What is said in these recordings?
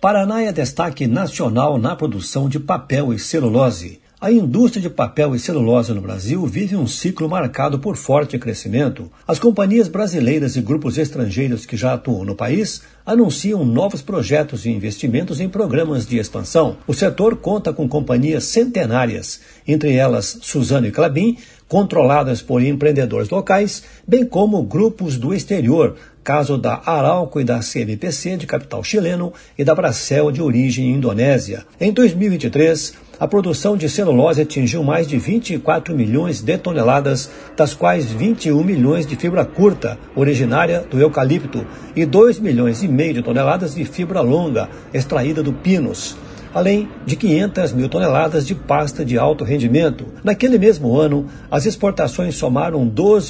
Paraná é destaque nacional na produção de papel e celulose. A indústria de papel e celulose no Brasil vive um ciclo marcado por forte crescimento. As companhias brasileiras e grupos estrangeiros que já atuam no país anunciam novos projetos e investimentos em programas de expansão. O setor conta com companhias centenárias, entre elas Suzano e Klabin, controladas por empreendedores locais, bem como grupos do exterior, caso da Arauco e da CMPC de capital chileno e da Bracel de origem indonésia. Em 2023, a produção de celulose atingiu mais de 24 milhões de toneladas, das quais 21 milhões de fibra curta, originária do eucalipto, e 2,5 milhões de toneladas de fibra longa, extraída do pinus, além de 500 mil toneladas de pasta de alto rendimento. Naquele mesmo ano, as exportações somaram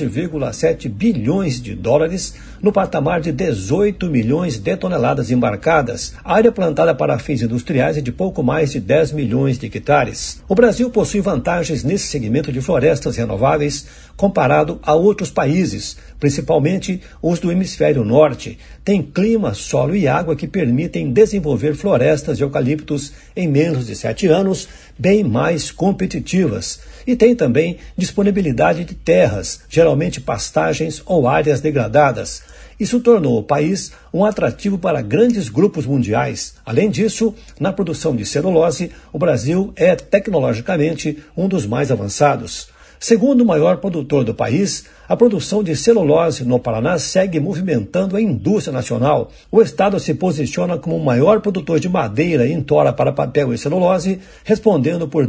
12,7 bilhões de dólares, no patamar de 18 milhões de toneladas embarcadas. A área plantada para fins industriais é de pouco mais de 10 milhões de hectares. O Brasil possui vantagens nesse segmento de florestas renováveis comparado a outros países, principalmente os do hemisfério norte. Tem clima, solo e água que permitem desenvolver florestas de eucaliptos em menos de 7 anos, bem mais competitivas. E tem também disponibilidade de terras, geralmente pastagens ou áreas degradadas. Isso tornou o país um atrativo para grandes grupos mundiais. Além disso, na produção de celulose, o Brasil é tecnologicamente um dos mais avançados. Segundo o maior produtor do país, a produção de celulose no Paraná segue movimentando a indústria nacional. O estado se posiciona como o maior produtor de madeira em tora para papel e celulose, respondendo por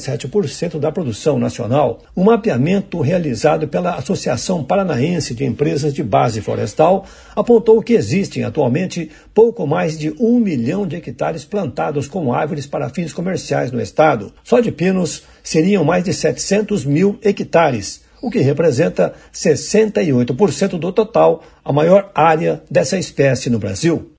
17% da produção nacional. Um mapeamento realizado pela Associação Paranaense de Empresas de Base Florestal apontou que existem atualmente pouco mais de 1 milhão de hectares plantados com árvores para fins comerciais no estado. Só de pinos seriam mais de 700 mil hectares, o que representa 68% do total, a maior área dessa espécie no Brasil.